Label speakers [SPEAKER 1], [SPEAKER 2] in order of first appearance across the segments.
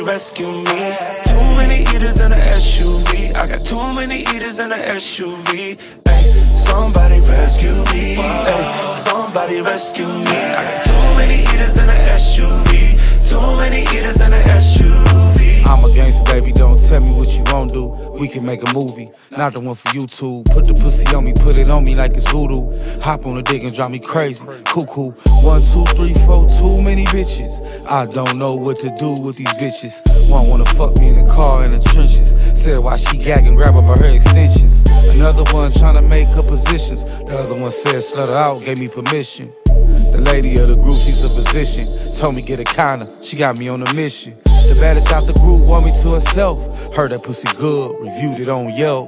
[SPEAKER 1] Somebody rescue me. Too many eaters in the SUV. I got too many eaters in the SUV. Ay, somebody rescue me. Ay, somebody rescue me. I got too many eaters in the SUV. Too many eaters in the SUV.
[SPEAKER 2] I'm a gangster, baby, don't tell me what you won't do. We can make a movie, not the one for YouTube. Put the pussy on me, put it on me like it's voodoo. Hop on the dick and drive me crazy, cuckoo. 1, 2, 3, 4, too many bitches. I don't know what to do with these bitches. One wanna fuck me in the car in the trenches. Said why she gagging, grab up her extensions. Another one tryna make her positions. The other one said slut her out, gave me permission. The lady of the group, she's a physician. Told me get a kinda, she got me on a mission. The baddest out the group want me to herself. Heard that pussy good, reviewed it on Yelp.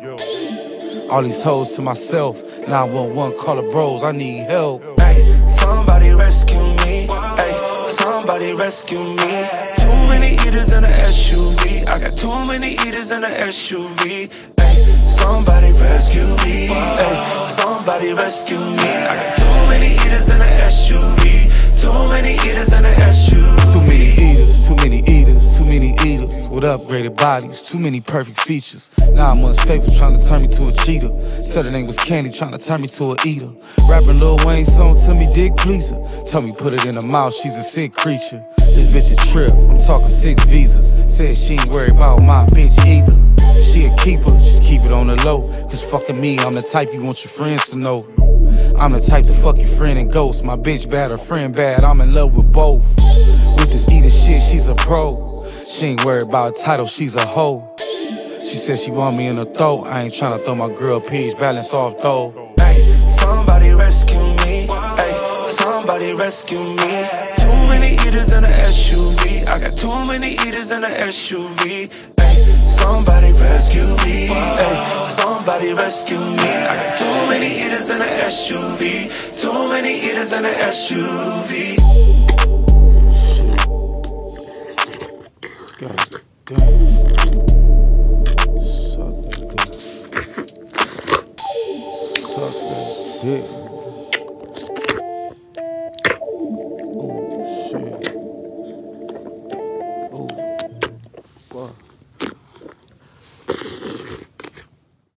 [SPEAKER 2] All these hoes to myself. 911, call the bros, I need help.
[SPEAKER 1] Ay, somebody rescue me. Ay, somebody rescue me. Too many eaters in the SUV. I got too many eaters in the SUV. Ay, somebody rescue me. Ay, somebody rescue me. I got too many eaters in the SUV. Too many eaters in the SUV.
[SPEAKER 2] Too many eaters, too many eaters, too many eaters with upgraded bodies, too many perfect features. 9 months faithful trying to turn me to a cheater. Said her name was Candy trying to turn me to a eater. Rapping Lil Wayne song to me, dick pleaser. Told me put it in her mouth, she's a sick creature. This bitch a trip, I'm talking 6 visas. Said she ain't worried about my bitch either. She a keeper, just keep it on the low. Cause fucking me, I'm the type you want your friends to know. I'm the type to fuck your friend and ghost. My bitch bad, her friend bad, I'm in love with both. With this eater shit, she's a pro. She ain't worried about a title, she's a hoe. She said she want me in her throat. I ain't tryna throw my girl peach, balance off though.
[SPEAKER 1] Ay, somebody rescue me. Ay, somebody rescue me. Too many eaters in the SUV. I got too many eaters in the SUV. Ay, somebody rescue me. Ay, somebody rescue me. I got too many eaters in the SUV. Too many eaters in the SUV.
[SPEAKER 2] God damn.